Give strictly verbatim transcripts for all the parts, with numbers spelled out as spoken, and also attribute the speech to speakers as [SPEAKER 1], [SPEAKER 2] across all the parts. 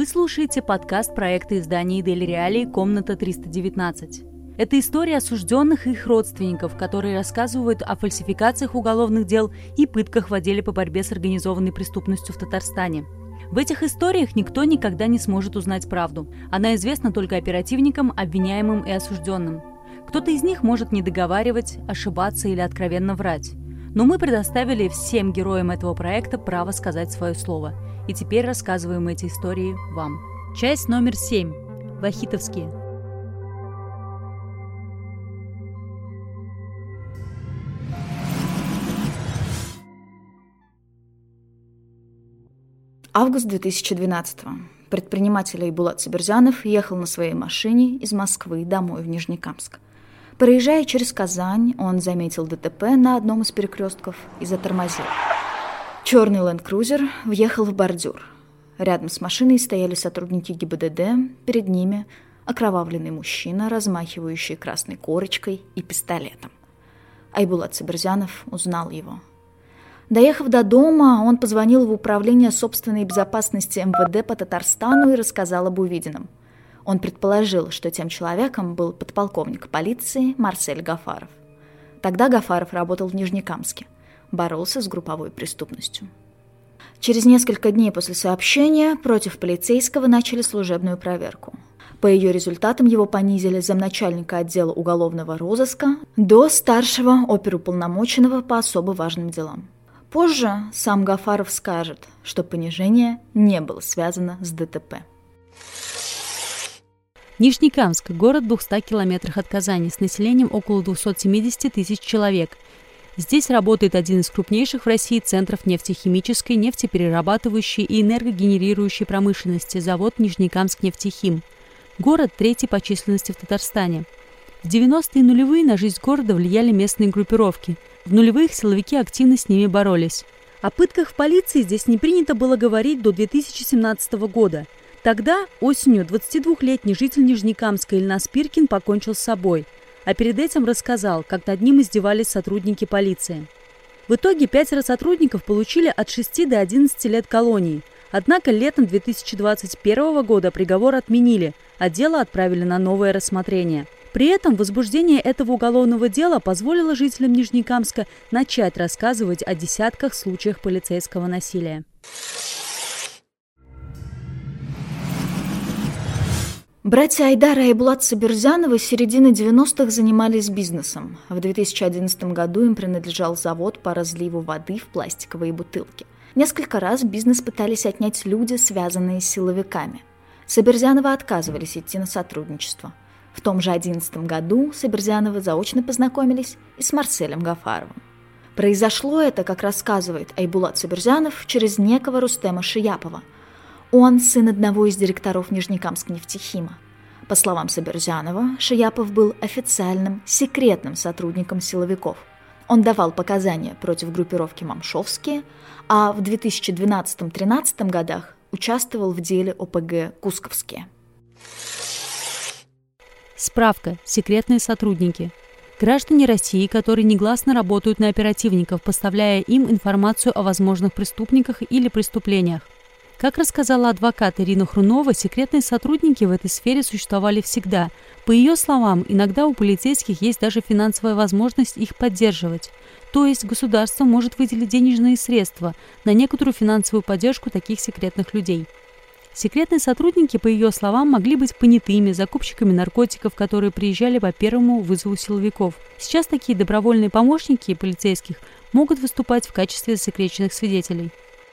[SPEAKER 1] Вы слушаете подкаст проекта издания «Дель Реалии. Комната триста девятнадцать». Это история осужденных и их родственников, которые рассказывают о фальсификациях уголовных дел и пытках в отделе по борьбе с организованной преступностью в Татарстане. В этих историях никто никогда не сможет узнать правду. Она известна только оперативникам, обвиняемым и осужденным. Кто-то из них может недоговаривать, ошибаться или откровенно врать. Но мы предоставили всем героям этого проекта право сказать свое слово. И теперь рассказываем эти истории вам. Часть номер семь. Вахитовские.
[SPEAKER 2] Август две тысячи двенадцатого. Предприниматель Айбулат Сабирзянов ехал на своей машине из Москвы домой в Нижнекамск. Проезжая через Казань, он заметил ДТП на одном из перекрестков и затормозил. Черный ленд-крузер въехал в бордюр. Рядом с машиной стояли сотрудники ГИБДД, перед ними окровавленный мужчина, размахивающий красной корочкой и пистолетом. Айбулат Сабирзянов узнал его. Доехав до дома, он позвонил в управление собственной безопасности эм вэ дэ по Татарстану и рассказал об увиденном. Он предположил, что тем человеком был подполковник полиции Марсель Гафаров. Тогда Гафаров работал в Нижнекамске, боролся с групповой преступностью. Через несколько дней после сообщения против полицейского начали служебную проверку. По ее результатам его понизили с замначальника отдела уголовного розыска до старшего оперуполномоченного по особо важным делам. Позже сам Гафаров скажет, что понижение не было связано с ДТП.
[SPEAKER 1] Нижнекамск – город в двухстах километрах от Казани с населением около двухсот семидесяти тысяч человек. Здесь работает один из крупнейших в России центров нефтехимической, нефтеперерабатывающей и энергогенерирующей промышленности – завод Нижнекамск-нефтехим. Город третий по численности в Татарстане. В девяностые и нулевые на жизнь города влияли местные группировки. В нулевых силовики активно с ними боролись. О пытках в полиции здесь не принято было говорить до две тысячи семнадцатого года. Тогда, осенью, двадцатидвухлетний житель Нижнекамска Ильназ Пиркин покончил с собой, а перед этим рассказал, как над ним издевались сотрудники полиции. В итоге пятеро сотрудников получили от шести до одиннадцати лет колонии. Однако летом две тысячи двадцать первого года приговор отменили, а дело отправили на новое рассмотрение. При этом возбуждение этого уголовного дела позволило жителям Нижнекамска начать рассказывать о десятках случаях полицейского насилия.
[SPEAKER 2] Братья Айдар и Айбулат Сабирзяновы с середины девяностых занимались бизнесом. В две тысячи одиннадцатом году им принадлежал завод по разливу воды в пластиковые бутылки. Несколько раз бизнес пытались отнять люди, связанные с силовиками. Сабирзяновы отказывались идти на сотрудничество. В том же одиннадцатом году Сабирзяновы заочно познакомились и с Марселем Гафаровым. Произошло это, как рассказывает Айбулат Сабирзянов, через некого Рустема Шияпова. Он сын одного из директоров Нижнекамск-нефтехима. По словам Сабирзянова, Шияпов был официальным, секретным сотрудником силовиков. Он давал показания против группировки «Мамшовские», а в две тысячи двенадцатом-тринадцатом годах участвовал в деле о пэ гэ «Кусковские».
[SPEAKER 1] Справка. Секретные сотрудники. Граждане России, которые негласно работают на оперативников, поставляя им информацию о возможных преступниках или преступлениях. Как рассказала адвокат Ирина Хрунова, секретные сотрудники в этой сфере существовали всегда. По ее словам, иногда у полицейских есть даже финансовая возможность их поддерживать. То есть государство может выделить денежные средства на некоторую финансовую поддержку таких секретных людей. Секретные сотрудники, по ее словам, могли быть понятыми, закупщиками наркотиков, которые приезжали по первому вызову силовиков. Сейчас такие добровольные помощники полицейских могут выступать в качестве засекреченных свидетелей.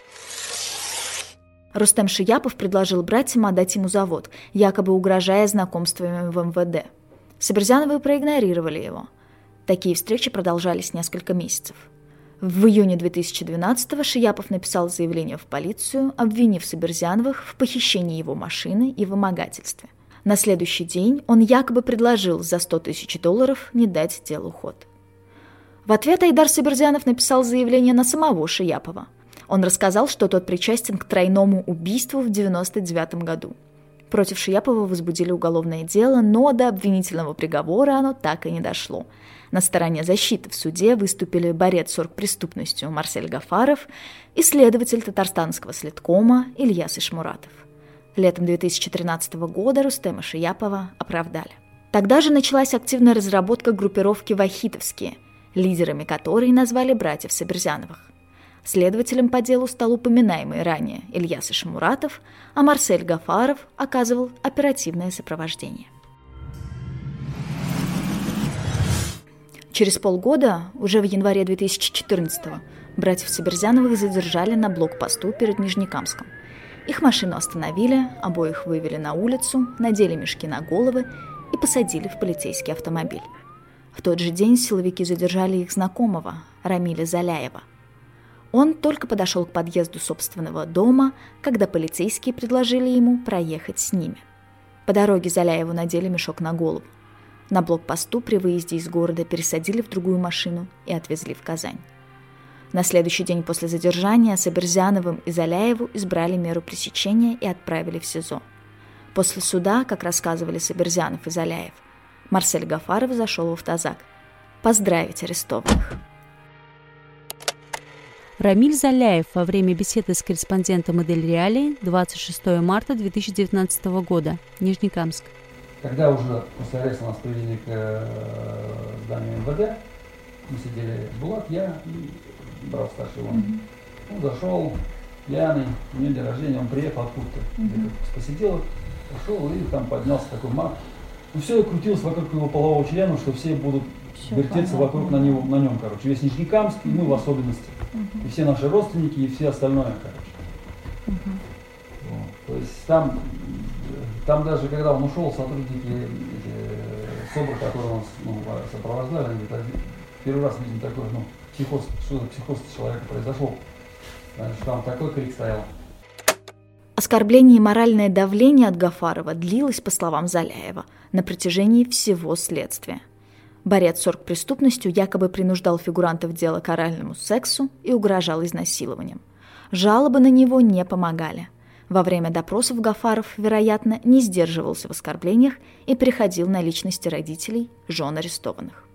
[SPEAKER 2] Рустем Шияпов предложил братьям отдать ему завод, якобы угрожая знакомствами в эм вэ дэ. Сабирзяновы проигнорировали его. Такие встречи продолжались несколько месяцев. В июне две тысячи двенадцатого Шияпов написал заявление в полицию, обвинив Сабирзяновых в похищении его машины и вымогательстве. На следующий день он якобы предложил за сто тысяч долларов не дать делу ход. В ответ Айдар Сабирзянов написал заявление на самого Шияпова. Он рассказал, что тот причастен к тройному убийству в девяносто девятом году. Против Шияпова возбудили уголовное дело, но до обвинительного приговора оно так и не дошло. На стороне защиты в суде выступили борец с оргпреступностью Марсель Гафаров и следователь татарстанского следкома Ильяс Ишмуратов. Летом две тысячи тринадцатого года Рустема Шияпова оправдали. Тогда же началась активная разработка группировки «Вахитовские», лидерами которой назвали братьев Сабирзяновых. Следователем по делу стал упоминаемый ранее Ильяс Ишмуратов, а Марсель Гафаров оказывал оперативное сопровождение. Через полгода, уже в январе две тысячи четырнадцатого, братьев Сабирзяновых задержали на блокпосту перед Нижнекамском. Их машину остановили, обоих вывели на улицу, надели мешки на головы и посадили в полицейский автомобиль. В тот же день силовики задержали их знакомого, Рамиля Заляева. Он только подошел к подъезду собственного дома, когда полицейские предложили ему проехать с ними. По дороге Заляеву надели мешок на голову. На блокпосту при выезде из города пересадили в другую машину и отвезли в Казань. На следующий день после задержания Сабирзяновым и Заляеву избрали меру пресечения и отправили в СИЗО. После суда, как рассказывали Сабирзянов и Заляев, Марсель Гафаров зашел в автозак поздравить арестованных.
[SPEAKER 1] Рамиль Заляев во время беседы с корреспондентом «Эль Реалии» двадцать шестого марта две тысячи девятнадцатого года, Нижнекамск.
[SPEAKER 3] Когда уже после ареста нас привели к зданию эм вэ дэ, мы сидели Булат, я и брат старший он. Mm-hmm. Он зашел пьяный, у него день рождения, он приехал откуда-то, mm-hmm. где-то с посетила, пошел и там поднялся такой маг. Ну все крутилось вокруг его полового члена, что все будут все вертеться понятно. Вокруг на, него, на нем, короче. Весь Нижнекамск, и мы в особенности. Uh-huh. И все наши родственники, и все остальное, короче. Uh-huh. Вот. То есть там, там даже когда он ушел, сотрудники СОБРа, которые нас ну, сопровождали, они говорят, первый раз видим такой, ну, психоз, что за психоз человека произошел. Что там такой крик стоял.
[SPEAKER 2] Оскорбление и моральное давление от Гафарова длилось, по словам Заляева, на протяжении всего следствия. Борец с оргпреступностью якобы принуждал фигурантов дела к оральному сексу и угрожал изнасилованием. Жалобы на него не помогали. Во время допросов Гафаров, вероятно, не сдерживался в оскорблениях и переходил на личности родителей, жен арестованных.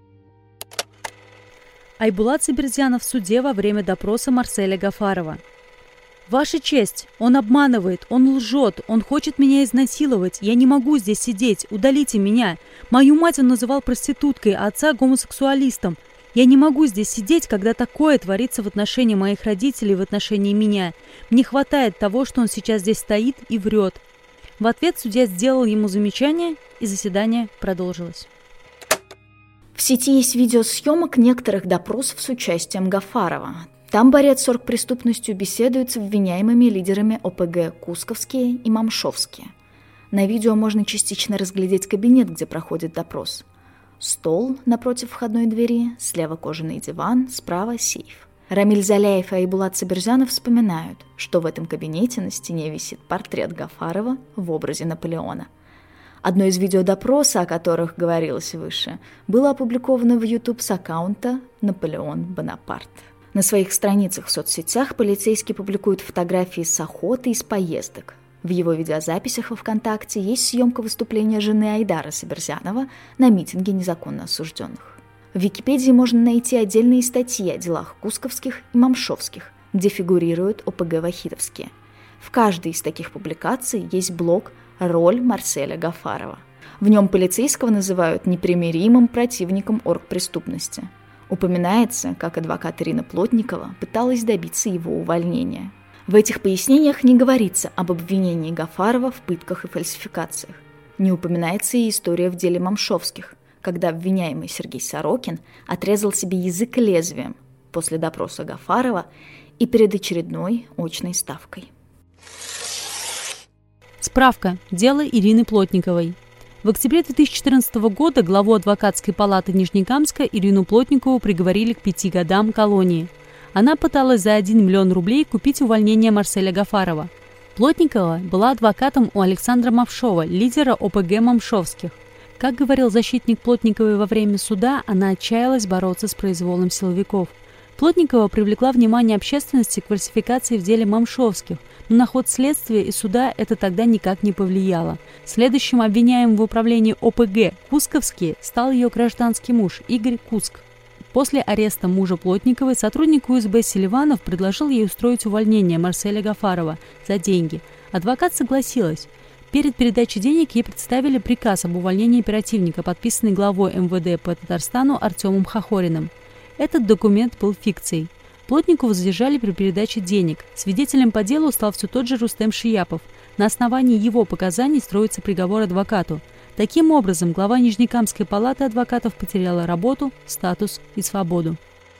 [SPEAKER 1] Айбулат Сабирзянов в суде во время допроса Марселя Гафарова. «Ваша честь, он обманывает, он лжет, он хочет меня изнасиловать, я не могу здесь сидеть, удалите меня. Мою мать он называл проституткой, а отца гомосексуалистом. Я не могу здесь сидеть, когда такое творится в отношении моих родителей, в отношении меня. Мне хватает того, что он сейчас здесь стоит и врет». В ответ судья сделал ему замечание, и заседание продолжилось.
[SPEAKER 2] В сети есть видеосъемок некоторых допросов с участием Гафарова. Там борец с оргпреступностью беседует с обвиняемыми лидерами о пэ гэ Кусковские и Мамшовские. На видео можно частично разглядеть кабинет, где проходит допрос. Стол напротив входной двери, слева кожаный диван, справа сейф. Рамиль Заляев и Айбулат Сабирзянов вспоминают, что в этом кабинете на стене висит портрет Гафарова в образе Наполеона. Одно из видеодопроса, о которых говорилось выше, было опубликовано в YouTube с аккаунта «Наполеон Бонапарт». На своих страницах в соцсетях полицейские публикуют фотографии с охоты и с поездок. В его видеозаписях во ВКонтакте есть съемка выступления жены Айдара Сабирзянова на митинге незаконно осужденных. В Википедии можно найти отдельные статьи о делах Кусковских и Мамшовских, где фигурируют о пэ гэ Вахитовские. В каждой из таких публикаций есть блог «Роль Марселя Гафарова». В нем полицейского называют непримиримым противником оргпреступности. Упоминается, как адвокат Ирина Плотникова пыталась добиться его увольнения. В этих пояснениях не говорится об обвинении Гафарова в пытках и фальсификациях. Не упоминается и история в деле Мамшовских, когда обвиняемый Сергей Сорокин отрезал себе язык лезвием после допроса Гафарова и перед очередной очной ставкой.
[SPEAKER 1] Справка. Дело Ирины Плотниковой. В октябре две тысячи четырнадцатого года главу адвокатской палаты Нижнекамска Ирину Плотникову приговорили к пяти годам колонии. Она пыталась за один миллион рублей купить увольнение Марселя Гафарова. Плотникова была адвокатом у Александра Мамшова, лидера о пэ гэ Мамшовских. Как говорил защитник Плотниковой во время суда, она отчаялась бороться с произволом силовиков. Плотникова привлекла внимание общественности к фальсификации в деле Мамшовских, но на ход следствия и суда это тогда никак не повлияло. Следующим обвиняемым в управлении о пэ гэ Кусковские стал ее гражданский муж Игорь Куск. После ареста мужа Плотниковой сотрудник у эс бэ Селиванов предложил ей устроить увольнение Марселя Гафарова за деньги. Адвокат согласилась. Перед передачей денег ей представили приказ об увольнении оперативника, подписанный главой эм вэ дэ по Татарстану Артемом Хохориным. Этот документ был фикцией. Плотникову задержали при передаче денег. Свидетелем по делу стал все тот же Рустем Шияпов. На основании его показаний строится приговор адвокату. Таким образом, глава Нижнекамской палаты адвокатов потеряла работу, статус и свободу.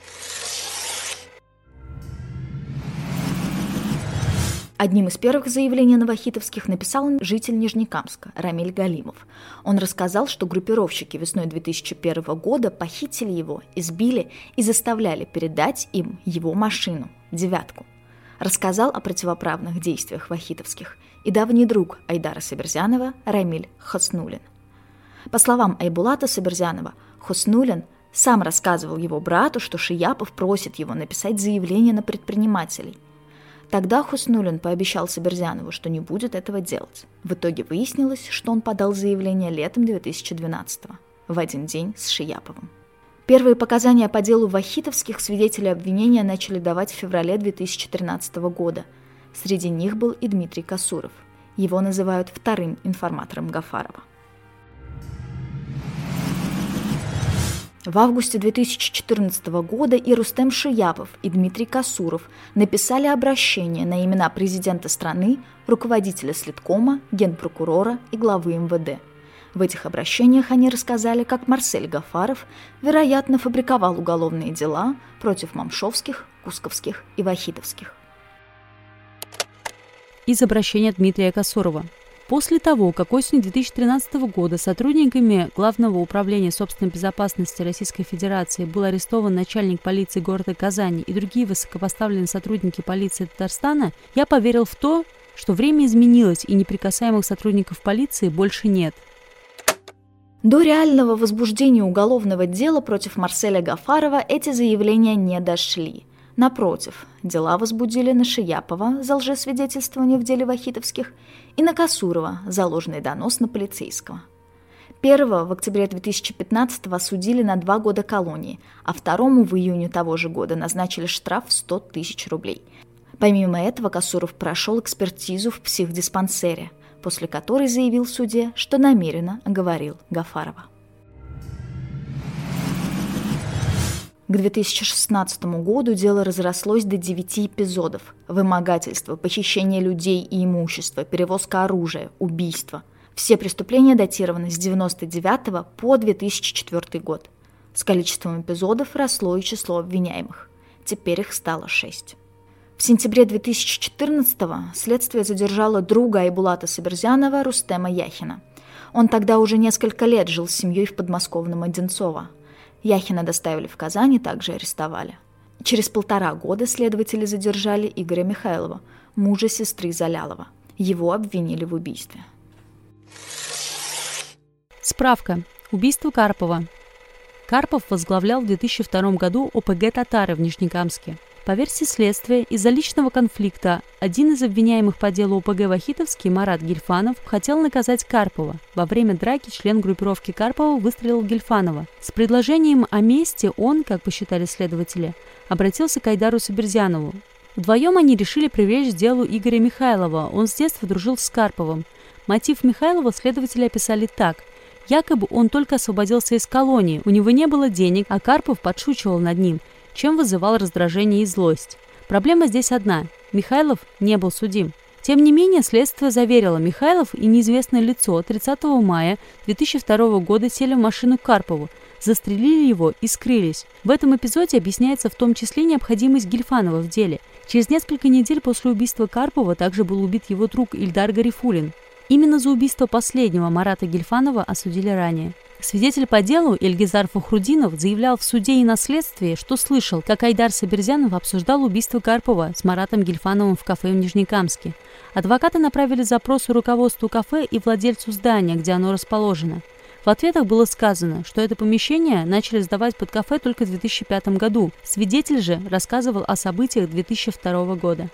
[SPEAKER 2] Одним из первых заявлений новохитовских написал житель Нижнекамска Рамиль Галимов. Он рассказал, что группировщики весной две тысячи первого года похитили его, избили и заставляли передать им его машину «девятку». Рассказал о противоправных действиях вахитовских и давний друг Айдара Сабирзянова Рамиль Хоснулин. По словам Айбулата Сабирзянова, Хоснулин сам рассказывал его брату, что Шияпов просит его написать заявление на предпринимателей. Тогда Хоснулин пообещал Сабирзянову, что не будет этого делать. В итоге выяснилось, что он подал заявление летом две тысячи двенадцатого, в один день с Шияповым. Первые показания по делу вахитовских свидетели обвинения начали давать в феврале две тысячи тринадцатого года. Среди них был и Дмитрий Косуров. Его называют вторым информатором Гафарова. В августе две тысячи четырнадцатого года и Рустем Шияпов, и Дмитрий Косуров написали обращение на имена президента страны, руководителя Следкома, генпрокурора и главы эм вэ дэ. В этих обращениях они рассказали, как Марсель Гафаров, вероятно, фабриковал уголовные дела против мамшовских, кусковских и вахитовских.
[SPEAKER 1] Из обращения Дмитрия Косурова. После того, как осенью две тысячи тринадцатого года сотрудниками Главного управления собственной безопасности Российской Федерации был арестован начальник полиции города Казани и другие высокопоставленные сотрудники полиции Татарстана, я поверил в то, что время изменилось и неприкасаемых сотрудников полиции больше нет.
[SPEAKER 2] До реального возбуждения уголовного дела против Марселя Гафарова эти заявления не дошли. Напротив, дела возбудили на Шияпова за лжесвидетельствование в деле вахитовских и на Косурова за ложный донос на полицейского. Первого в октябре две тысячи пятнадцатого осудили на два года колонии, а второму в июне того же года назначили штраф в сто тысяч рублей. Помимо этого Косуров прошел экспертизу в психдиспансере, после которой заявил суде, что намеренно оговорил Гафарова. К две тысячи шестнадцатому году дело разрослось до девяти эпизодов: вымогательство, похищение людей и имущества, перевозка оружия, убийство. Все преступления датированы с девяносто девятого по две тысячи четвёртый год. С количеством эпизодов росло и число обвиняемых. Теперь их стало шесть. В сентябре две тысячи четырнадцатого следствие задержало друга Айбулата Сабирзянова Рустема Яхина. Он тогда уже несколько лет жил с семьей в подмосковном Одинцово. Яхина доставили в Казань и также арестовали. Через полтора года следователи задержали Игоря Михайлова, мужа сестры Залялова. Его обвинили в убийстве.
[SPEAKER 1] Справка. Убийство Карпова. Карпов возглавлял в две тысячи втором году о пэ гэ «Татары» в Нижнекамске. По версии следствия, из-за личного конфликта один из обвиняемых по делу о пэ гэ «Вахитовский» Марат Гильфанов хотел наказать Карпова. Во время драки член группировки Карпова выстрелил в Гильфанова. С предложением о мести он, как посчитали следователи, обратился к Айдару Сабирзянову. Вдвоем они решили привлечь к делу Игоря Михайлова. Он с детства дружил с Карповым. Мотив Михайлова следователи описали так. Якобы он только освободился из колонии, у него не было денег, а Карпов подшучивал над ним, чем вызывал раздражение и злость. Проблема здесь одна – Михайлов не был судим. Тем не менее, следствие заверило, Михайлов и неизвестное лицо тридцатого мая две тысячи второго года сели в машину к Карпову, застрелили его и скрылись. В этом эпизоде объясняется в том числе необходимость Гильфанова в деле. Через несколько недель после убийства Карпова также был убит его друг Ильдар Гарифуллин. Именно за убийство последнего Марата Гильфанова осудили ранее. Свидетель по делу Эльгизар Фахрудинов заявлял в суде и на следствии, что слышал, как Айдар Сабирзянов обсуждал убийство Карпова с Маратом Гильфановым в кафе в Нижнекамске. Адвокаты направили запрос руководству кафе и владельцу здания, где оно расположено. В ответах было сказано, что это помещение начали сдавать под кафе только в две тысячи пятом году. Свидетель же рассказывал о событиях две тысячи второго года.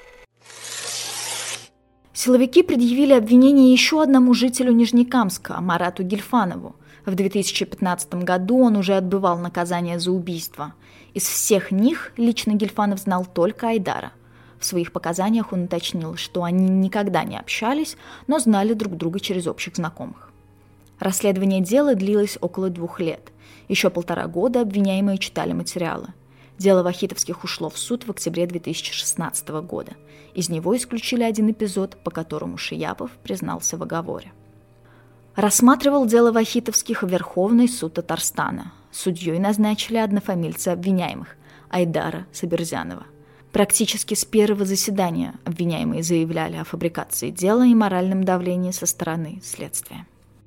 [SPEAKER 2] Силовики предъявили обвинение еще одному жителю Нижнекамска, Марату Гильфанову. В две тысячи пятнадцатом году он уже отбывал наказание за убийство. Из всех них лично Гильфанов знал только Айдара. В своих показаниях он уточнил, что они никогда не общались, но знали друг друга через общих знакомых. Расследование дела длилось около двух лет. Еще полтора года обвиняемые читали материалы. Дело Вахитовских ушло в суд в октябре две тысячи шестнадцатого года. Из него исключили один эпизод, по которому Шияпов признался в оговоре. Рассматривал дело Вахитовских Верховный суд Татарстана. Судьей назначили однофамильца обвиняемых – Айдара Сабирзянова. Практически с первого заседания обвиняемые заявляли о фабрикации дела и моральном давлении со стороны следствия.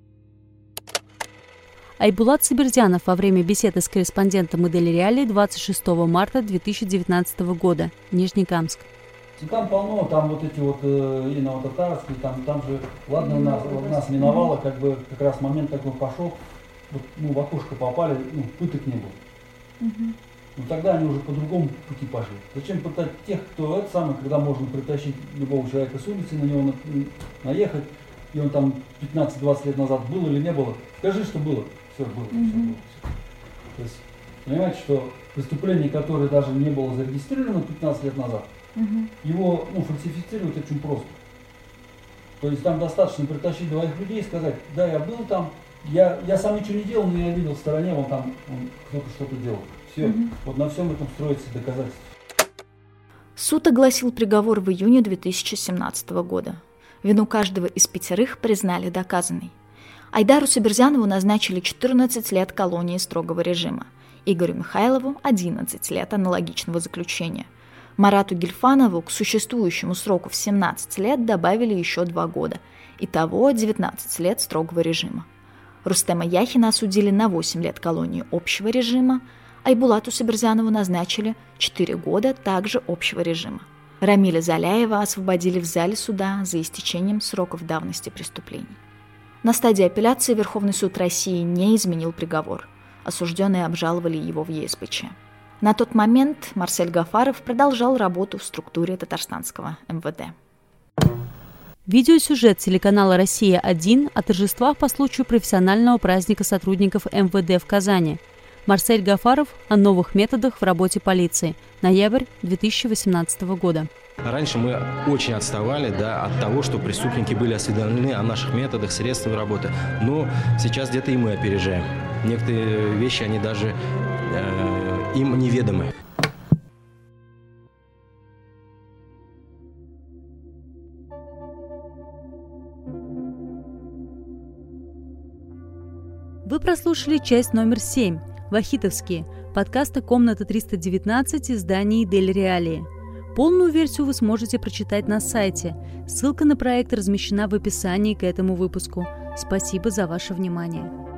[SPEAKER 1] Айбулат Сабирзянов во время беседы с корреспондентом «Идели Реалии» двадцать шестого марта две тысячи девятнадцатого года, Нижнекамск.
[SPEAKER 3] Там полно, там вот эти вот э, ино-татарские, там, там же, ладно, нас, вот нас миновало, как бы как раз момент такой пошел, вот, ну, в окошко попали, ну, пыток не было. Но тогда они уже по другому пути пошли. Зачем пытать тех, кто это самое, когда можно притащить любого человека с улицы, на него на, наехать, и он там пятнадцать-двадцать лет назад был или не было. Скажи, что было. Все было, mm-hmm. все было. Все. То есть, понимаете, что преступление, которое даже не было зарегистрировано пятнадцать лет назад, mm-hmm. его ну, фальсифицировать очень просто. То есть там достаточно притащить двоих людей и сказать, да, я был там, я, я сам ничего не делал, но я видел в стороне, вон там он, кто-то что-то делал. Все, mm-hmm. вот на всем этом строится доказательство.
[SPEAKER 2] Суд огласил приговор в июне две тысячи семнадцатого года. Вину каждого из пятерых признали доказанной. Айдару Сабирзянову назначили четырнадцать лет колонии строгого режима, Игорю Михайлову – одиннадцать лет аналогичного заключения. Марату Гильфанову к существующему сроку в семнадцать лет добавили еще два года. Итого девятнадцать лет строгого режима. Рустема Яхина осудили на восемь лет колонии общего режима, Айбулату Сабирзянову назначили четыре года также общего режима. Рамиля Заляева освободили в зале суда за истечением сроков давности преступлений. На стадии апелляции Верховный суд России не изменил приговор. Осужденные обжаловали его в ЕСПЧ. На тот момент Марсель Гафаров продолжал работу в структуре татарстанского эм вэ дэ.
[SPEAKER 1] Видеосюжет телеканала «Россия-один» о торжествах по случаю профессионального праздника сотрудников эм вэ дэ в Казани. Марсель Гафаров о новых методах в работе полиции. Ноябрь две тысячи восемнадцатого года.
[SPEAKER 4] Раньше мы очень отставали, да, от того, что преступники были осведомлены о наших методах, средствах работы. Но сейчас где-то и мы опережаем. Некоторые вещи, они даже э, им неведомы.
[SPEAKER 1] Вы прослушали часть номер семь. Вахитовские. Подкаста «Комната триста девятнадцать» изданий «Идели Реалии». Полную версию вы сможете прочитать на сайте. Ссылка на проект размещена в описании к этому выпуску. Спасибо за ваше внимание.